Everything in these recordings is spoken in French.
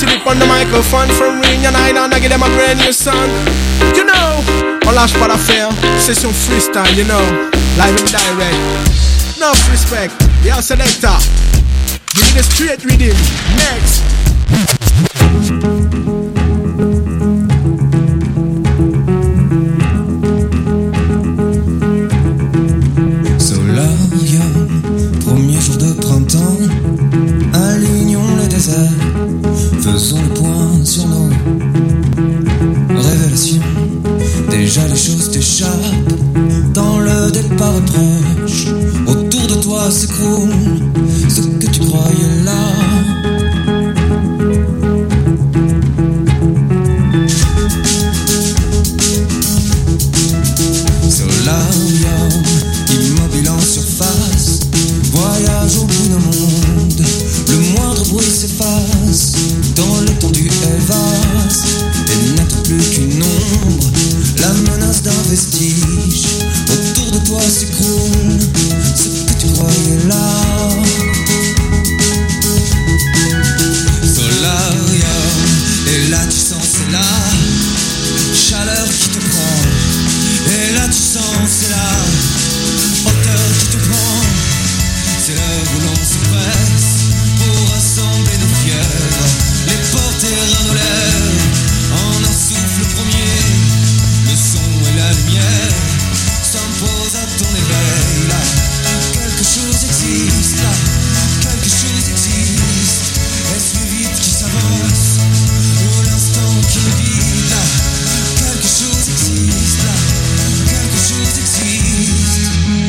Philip on the microphone from Ring and I give them a brand new song. You know, on lâche pas l'affaire, session freestyle, you know, live and direct. Enough respect, yeah, selector. Give me the straight rhythm, next. Premier jour de printemps, alignons le désert, faisons le point sur nos révélations. Déjà les choses t'échappent, dans le départ proche, autour de toi s'écroule ce que tu croyais là. Solarium, immobile en surface, voyage au bout d'un monde, le moindre bruit s'efface, dans l'étendue est vaste, et n'être plus qu'une ombre, la menace d'un vestige, autour de toi s'écroule, ce que tu croyais là. Solarium, et là tu sens c'est la chaleur qui te prend, et là tu sens c'est la hauteur qui te prend. C'est l'heure où l'on se presse pour rassembler nos fièvres, les porter à nos lèvres, en un souffle premier. Le son et la lumière s'imposent à ton éveil. Là, quelque chose existe, là, quelque chose existe. Est-ce le vide qui s'avance ou l'instant qui nous guide? Là, quelque chose existe, là, quelque chose existe.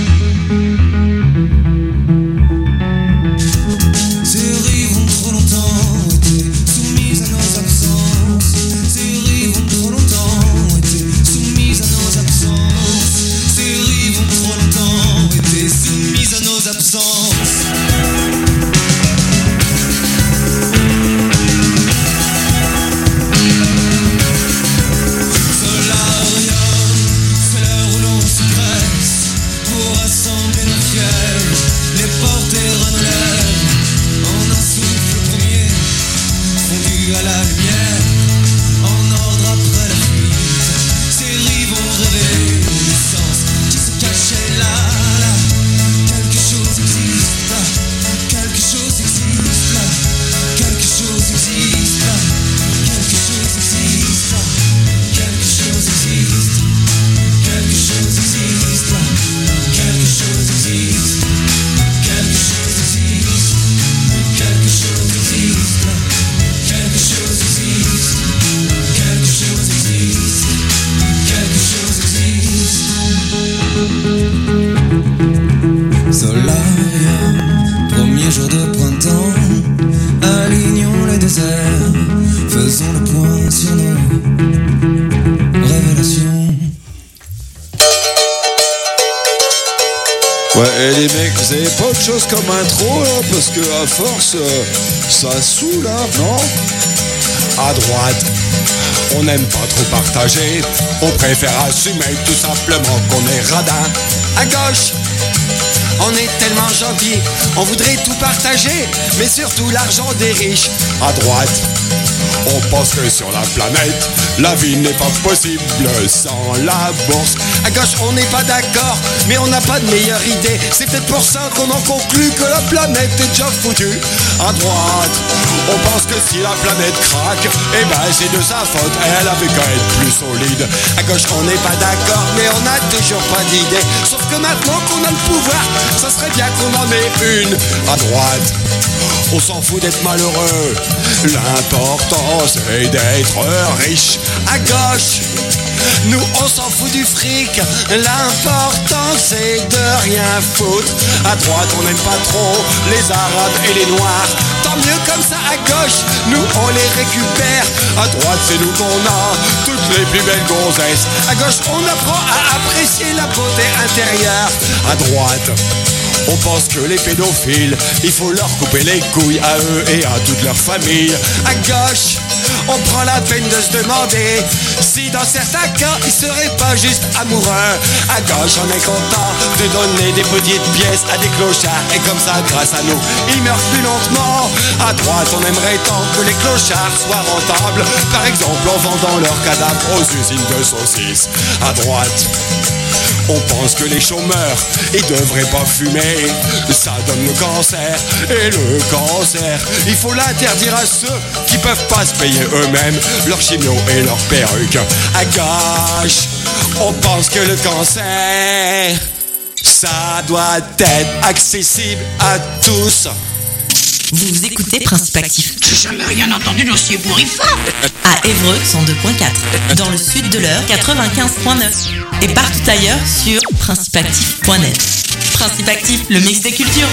Chose comme intro là, parce que à force ça saoule là, non? À droite, on n'aime pas trop partager, on préfère assumer tout simplement qu'on est radin. À gauche, on est tellement gentil, on voudrait tout partager, mais surtout l'argent des riches. À droite, on pense que sur la planète, la vie n'est pas possible sans la bourse. À gauche, on n'est pas d'accord, mais on n'a pas de meilleure idée. C'est peut-être pour ça qu'on en conclut que la planète est déjà foutue. À droite, on pense que si la planète craque, eh ben c'est de sa faute, elle avait qu'à être plus solide. À gauche, on n'est pas d'accord, mais on n'a toujours pas d'idée. Sauf que maintenant qu'on a le pouvoir, ça serait bien qu'on en ait une. À droite, on s'en fout d'être malheureux, l'important c'est d'être riche. À gauche, nous on s'en fout du fric, l'important c'est de rien foutre. À droite on n'aime pas trop les arabes et les noirs, tant mieux comme ça. À gauche, nous on les récupère. À droite c'est nous qu'on a toutes les plus belles gonzesses. À gauche on apprend à apprécier la beauté intérieure. À droite, on pense que les pédophiles, il faut leur couper les couilles à eux et à toute leur famille. À gauche, on prend la peine de se demander si dans certains cas il serait pas juste amoureux. À gauche on est content de donner des petites pièces à des clochards, et comme ça grâce à nous ils meurent plus lentement. À droite on aimerait tant que les clochards soient rentables, par exemple en vendant leurs cadavres aux usines de saucisses. À droite on pense que les chômeurs, ils devraient pas fumer, ça donne le cancer. Et le cancer, il faut l'interdire à ceux qui peuvent pas se payer eux-mêmes leur chimio et leur perruque. À gauche, on pense que le cancer, ça doit être accessible à tous. Vous écoutez Principe Actif. J'ai jamais rien entendu d'aussi ébouriffant. À Évreux 102.4, dans le sud de l'Eure 95.9 et partout ailleurs sur principeactif.net. Principe Actif, le mix des cultures.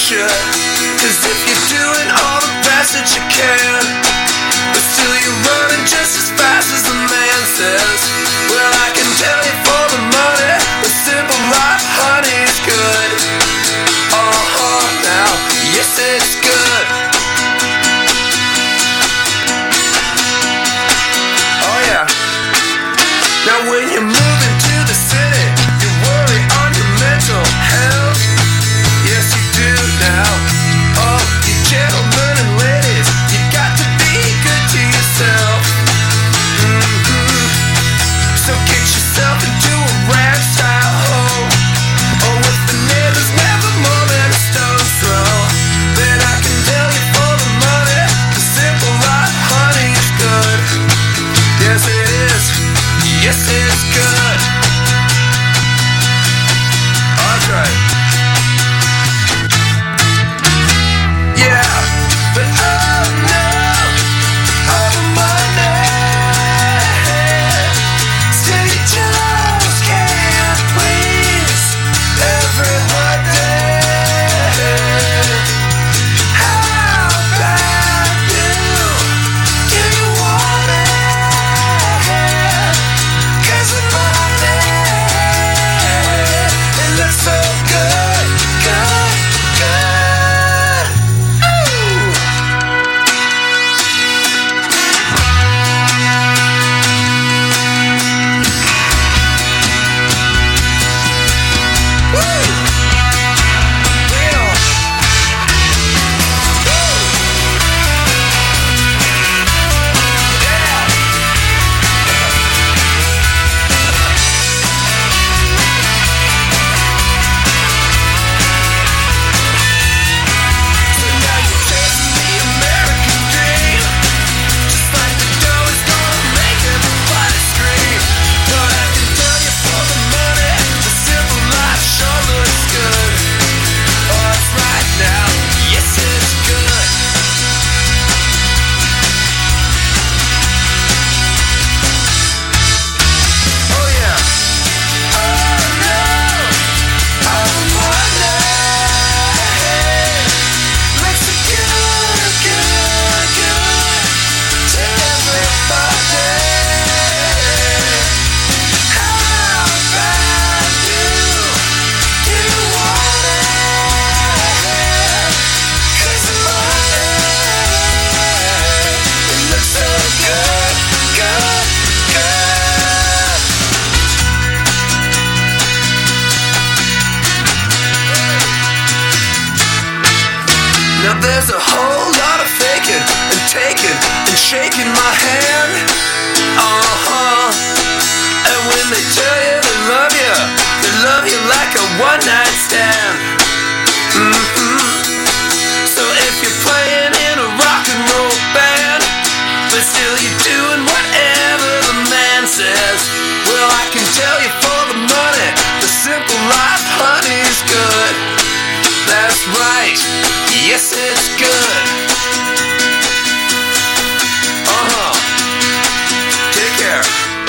should. Cause if you're doing all the best that you can, but still you're running just as fast as the man says, well, I can tell you for the money, the simple life, honey, is good. Now, yes, it's good. Oh yeah. Now when you move into the city, you worry on your mental health. Yes, you do now. Oh, you gentlemen and ladies, you got to be good to yourself. So get yourself into a ranch-style home, or with the neighbors never more than a stone's throw. Then I can tell you for the money, the simple life, honey, is good. Yes, it is. Yes, it's good. That's right. Yeah, but oh no, all the money. Still you just can't please everybody. How bad do you want it? 'Cause the money, it looks so good, good, good. Ooh. Woo! Real. So now you're chasing the American dream, just like the dough is gonna make everybody scream. But I can tell you for the money, the simple life sure looks good. Oh, it's right now, yes, it's good. Oh yeah. Oh no, all the money looks so good, good, good to everybody. How bad do you want it? 'Cause the money, it looks so good, good, good. Now there's a whole lot of faking and taking and shaking my hand. And when they tell you they love you like a one-night stand. So if you're playing in a rock and roll band, but still you're doing whatever the man says, well, I can tell you for the money, the simple life, honey, is good. That's right, yes, it's good. Take care.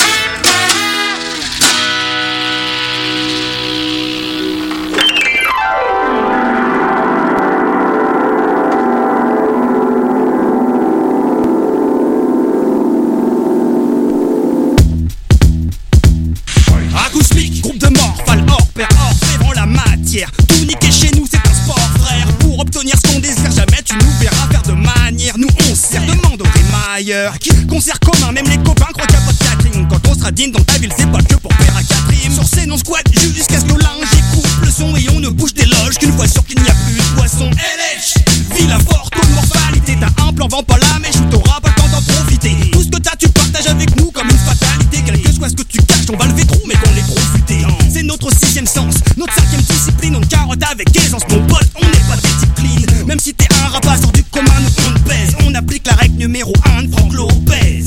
Acousmique, groupe de morphales, hors pair, hors pair en la matière. Tout niquer chez nous, c'est un sport, frère. Pour obtenir ce qu'on désire, jamais tu nous verras faire de manière. Nous, on sert, demande aux rimailleurs. Concert commun, même les copains croient qu'il y a pas de catering. Quand on sera digne dans ta ville, c'est pas que pour faire à Catherine. Sur scène, on squatte jusqu'à ce que linge coupe le son et on ne bouge des loges qu'une fois sûr qu'il n'y a plus de poisson. LH, vilain fort, toute morphalité. T'as un plan, vends pas la mèche ou t'auras pas le temps d'en profiter. Tout ce que t'as, tu partages avec nous comme une fatalité. Quel que soit ce que tu caches, on va lever trop, mais qu'on l'ait trop futé. C'est notre sixième sens, notre cinquième discipline. On carotte avec aisance, mon pote, on n'est pas des types clean. Même si t'es un rapace hors du commun, nous on te pèse. On applique la règle numéro 1 de Franck Lopez.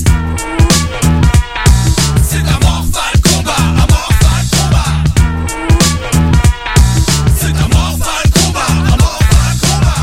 C'est un morphal combat, un morphal combat. C'est un morphal combat, un morphal combat.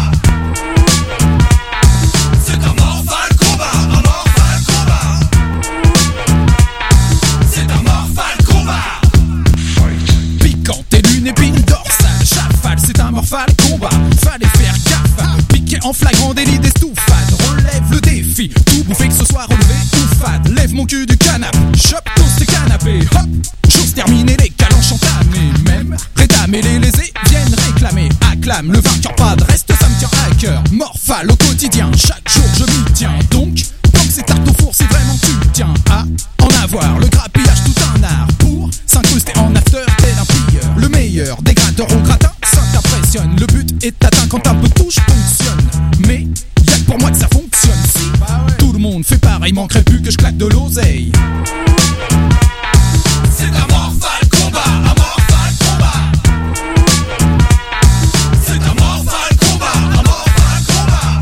en flagrant délit d'estouffade. Relève le défi, tout bouffé que ce soit relevé ou fade. Lève mon cul du canapé, chope, toast canapé, hop. Chose terminée, les calanches entamées. Même rédamés, les lésés viennent réclamer. Acclame le vainqueur, pas de reste, ça me tient à cœur. Morphale au quotidien, chaque jour je m'y tiens. Donc, tant que c'est tarte au four, c'est vraiment tu tiens à en avoir. Le grappillage, tout un art pour s'incruster en after tel un plieur. Le meilleur des gratteurs au gratin, ça t'impressionne. Le but est atteint quand un peu de touche fonctionne. Mais y'a que pour moi que ça fonctionne. Si tout le monde fait pareil, manquerait plus que je claque de l'oseille. C'est un morphal combat, un morphal combat. C'est un morphal combat, un morphal combat.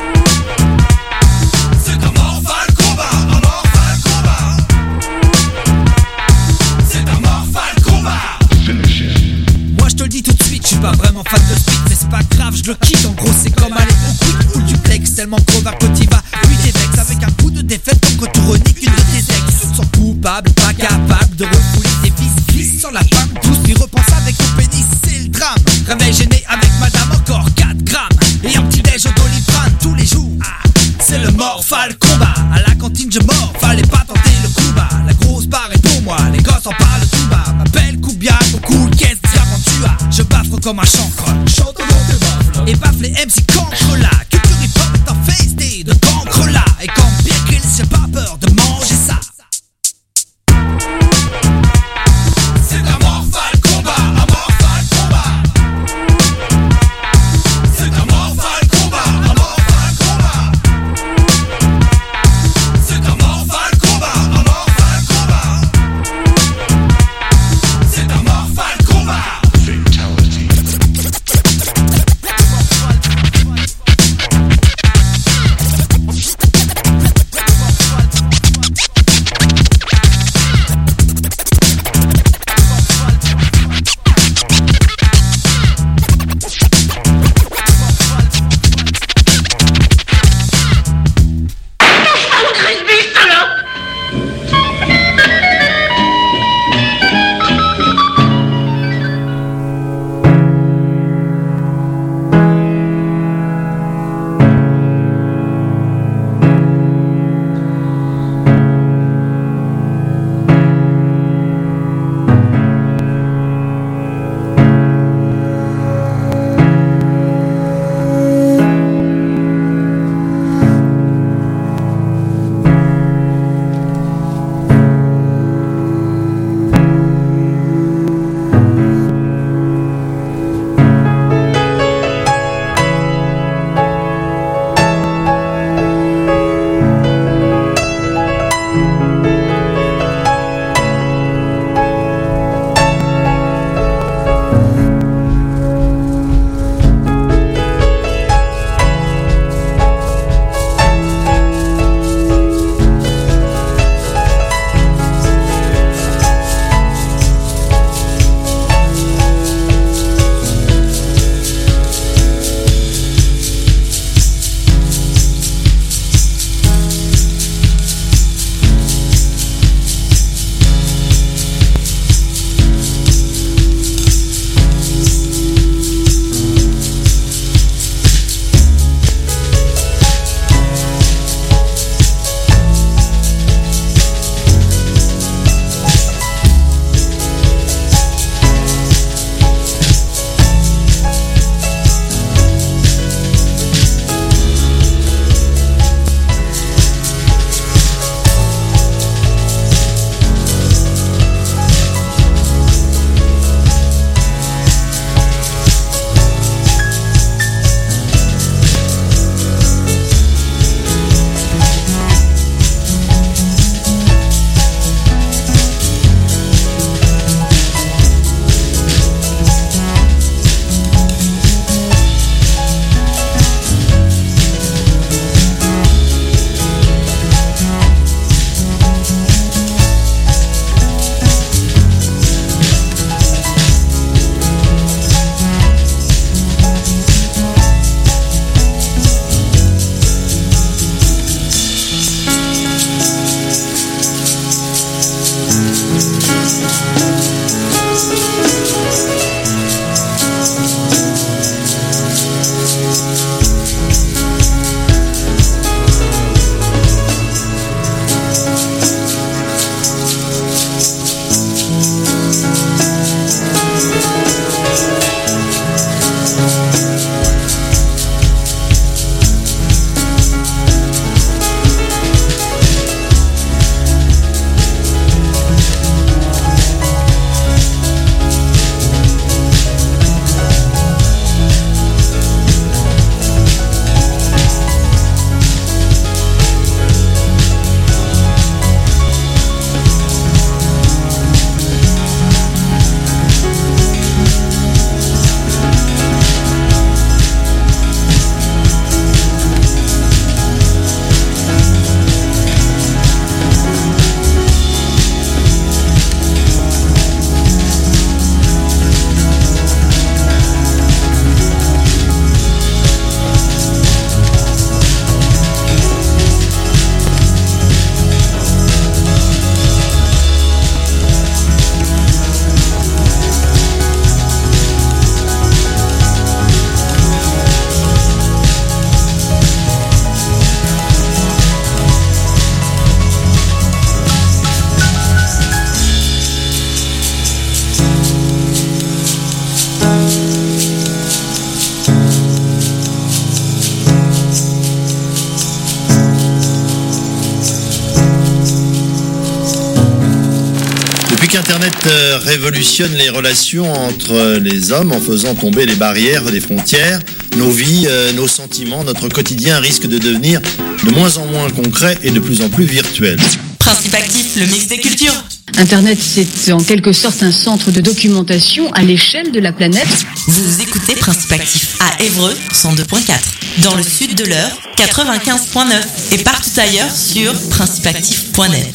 C'est un morphal combat, un morphal combat. C'est un morphal combat. Moi je te le dis tout de suite, je suis pas vraiment fan de speed, mais c'est pas grave, je le quitte. En gros c'est comme aller au quick ou le duplex, tellement crevard que t'y vas. Lui t'es vex avec un coup de défaite comme quand tu reniques une de tes ex. Sans coupable, pas capable de refouler tes fils, glisse sur la femme douce, puis repense avec ton pénis, c'est le drame. Réveil gêné avec madame, encore 4 grammes. Et un petit déj au Doliprane tous les jours. C'est le morphal combat. À la cantine je mords, fallait pas tenter le coup bas. La grosse barre est pour moi, les gosses en parlent tout bas. M'appelle Koubia, au cool, caisse d'Aventura. Je baffre comme un chancre, chante dans tes baffles. Et baffle les MC cancre là. Culture hip-hop est en face D de cancre là. Et quand bien Grills, j'ai pas peur de manger ça. C'est un morphal combat, un morphal combat. C'est un morphal combat, un morphal combat. C'est un morphal combat, un morphal combat. C'est un morphal combat. révolutionne les relations entre les hommes en faisant tomber les barrières des frontières. Nos vies, nos sentiments, notre quotidien risquent de devenir de moins en moins concrets et de plus en plus virtuels. Principe Actif, le mix des cultures. Internet, c'est en quelque sorte un centre de documentation à l'échelle de la planète. Vous écoutez Principe Actif à Évreux, 102.4. Dans le sud de l'Eure, 95.9. Et partout ailleurs sur principeactif.net.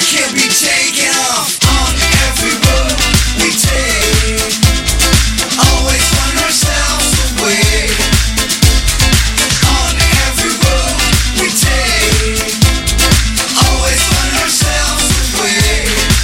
can't be taken off on every road we take. Always find ourselves away on every road we take. Always find ourselves away.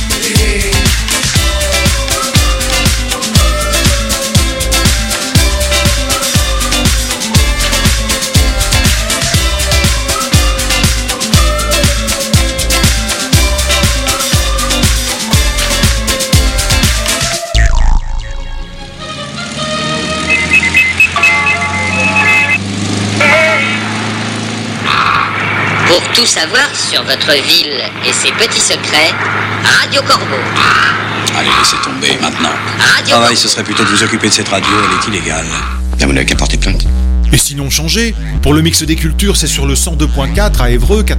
Pour tout savoir sur votre ville et ses petits secrets, Radio Corbeau. Allez, laissez tomber maintenant. Radio Travail, ce serait plutôt de vous occuper de cette radio, elle est illégale. Vous n'avez qu'à porter plainte. Et sinon changez. Pour le mix des cultures, c'est sur le 102.4 à Évreux,